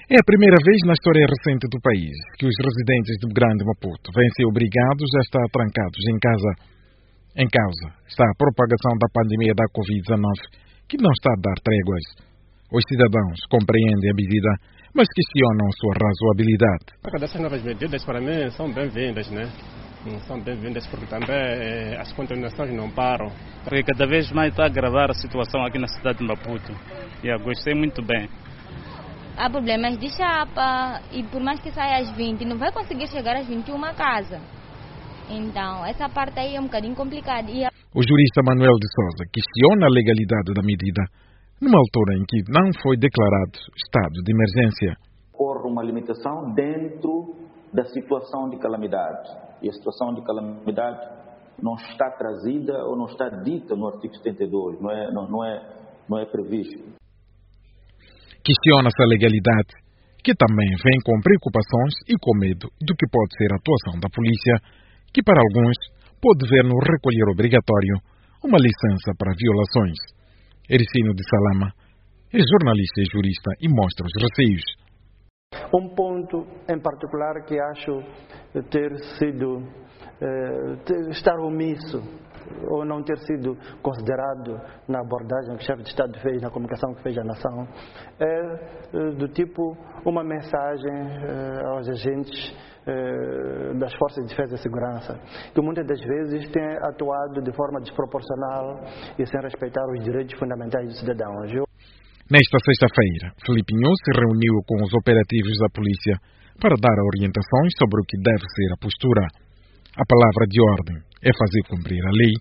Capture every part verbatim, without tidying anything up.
É a primeira vez na história recente do país que os residentes do Grande Maputo vêm ser obrigados a estar trancados em casa. Em causa está a propagação da pandemia da covid dezenove, que não está a dar tréguas. Os cidadãos compreendem a medida, mas questionam sua razoabilidade. Essas novas medidas, para mim, são bem-vindas, né? São bem-vindas porque também eh, as contaminações não param. Porque cada vez mais está a agravar a situação aqui na cidade de Maputo. E eu gostei muito bem. Há problemas de chapa e por mais que saia às vinte, não vai conseguir chegar às vinte e uma a casa. Então, essa parte aí é um bocadinho complicada. E a... O jurista Manuel de Souza questiona a legalidade da medida, numa altura em que não foi declarado estado de emergência. Ocorre uma limitação dentro da situação de calamidade. E a situação de calamidade não está trazida ou não está dita no artigo setenta e dois, não é, não, não é, não é previsto. Questiona-se a legalidade, que também vem com preocupações e com medo do que pode ser a atuação da polícia, que para alguns pode ver no recolher obrigatório uma licença para violações. Ericino de Salama é jornalista e jurista e mostra os receios. Um ponto em particular que acho ter sido, eh, ter, estar omisso ou não ter sido considerado na abordagem que o chefe de Estado fez, na comunicação que fez à nação, é do tipo uma mensagem eh, aos agentes eh, das Forças de Defesa e Segurança, que muitas das vezes têm atuado de forma desproporcional e sem respeitar os direitos fundamentais dos cidadãos. Eu... Nesta sexta-feira, Filipe Nhu se reuniu com os operativos da polícia para dar orientações sobre o que deve ser a postura. A palavra de ordem é fazer cumprir a lei,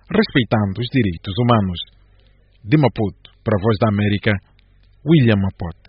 respeitando os direitos humanos. De Maputo, para a Voz da América, William Maputo.